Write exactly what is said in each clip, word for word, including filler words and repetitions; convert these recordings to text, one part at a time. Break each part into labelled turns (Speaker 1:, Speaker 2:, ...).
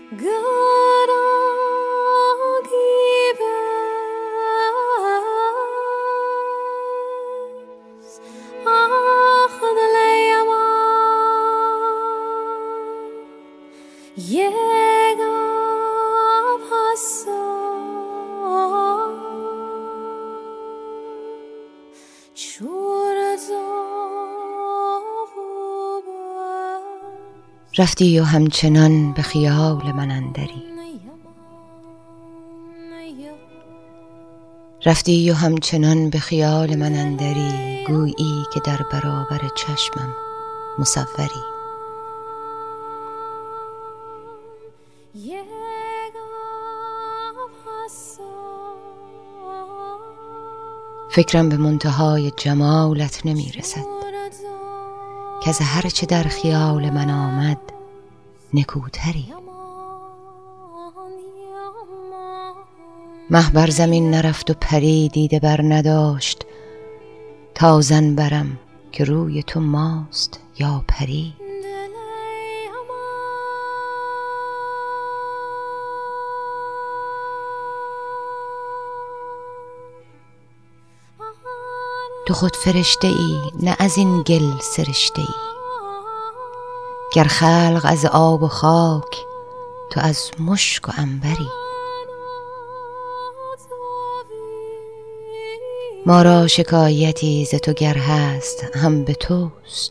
Speaker 1: رفتی و همچنان به خیال من اندری، رفتی و همچنان به خیال من اندری، گویی که در برابر چشمم مصوری. فکرم به منتهای جمالت نمی رسد، که از هر چه در خیال من آمد نکوتری. مه بر زمین نرفت و پری دیده بر نداشت، تا زن برم که روی تو ماست یا پری. تو خود فرشته ای نه از این گل سرشته ای، گر خلق از آب و خاک تو از مشک و عنبری. ما را شکایتی ز تو گر هست هم به توست،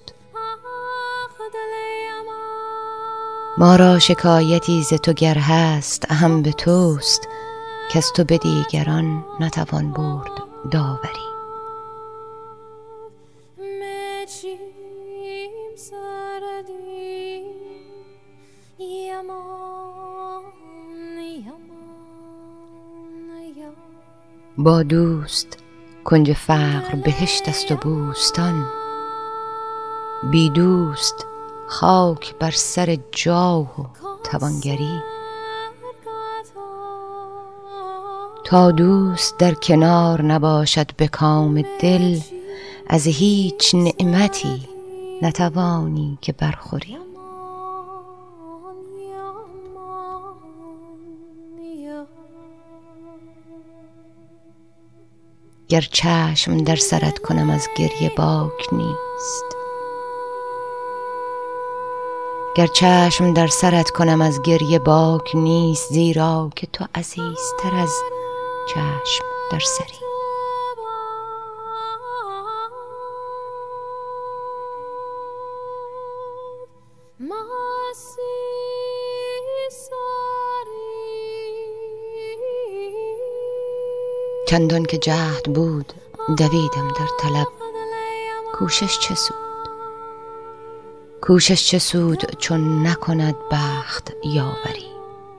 Speaker 1: ما را شکایتی ز تو گر هست هم به توست، که از تو به دیگران نتوان برد داوری. با دوست کنج فقر بهشت است و بوستان، بی دوست خاک بر سر جاه و توانگری. تا دوست در کنار نباشد به کام دل، از هیچ نعمتی نتوانی که برخوری. گر چشم در سرت کنم از گریه باک نیست، گر چشم در سرت کنم از گریه باک نیست، زیرا که تو عزیزتر از چشم در سری. چندان که جهد بود دویدم در طلب، کوشش چه سود، کوشش چه سود چون نکند بخت یاوری.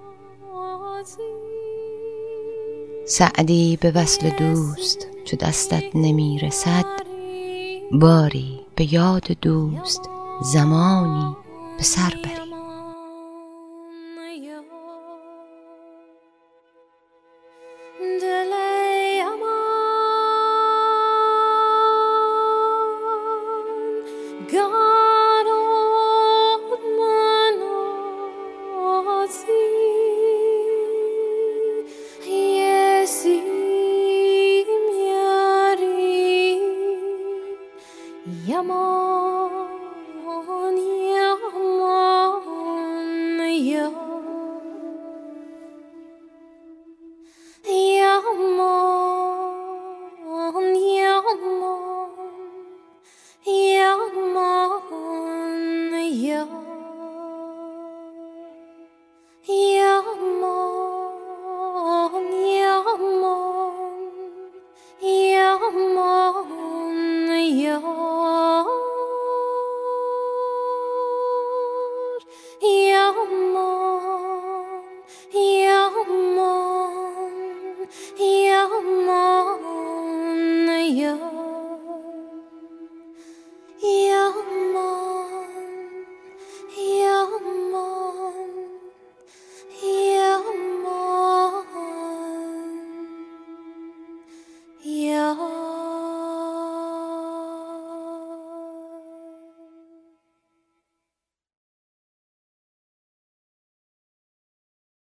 Speaker 1: سعدی به وصل دوست چو دستت نمی رسد، باری به یاد دوست زمانی به سر بری.
Speaker 2: God, oh, man, oh,